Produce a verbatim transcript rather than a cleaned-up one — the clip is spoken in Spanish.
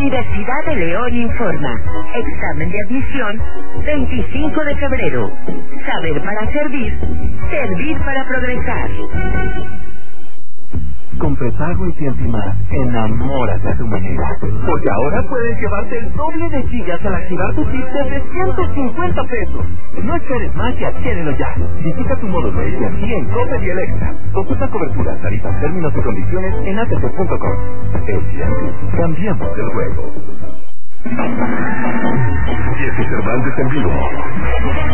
Universidad de León informa. Examen de admisión, veinticinco de febrero. Saber para servir, servir para progresar. Con prepago y Tiempo y Más, enamórate a tu manera. Porque ahora puedes llevarte el doble de gigas al activar tu chip desde ciento cincuenta pesos. No esperes más y adquiérelo ya. Visita tu módulo A T and T en Coppel y Electra. Consulta cobertura, tarifas, términos y condiciones en a t t punto com. A T and T, cambiamos el juego. Diego Cervantes en vivo.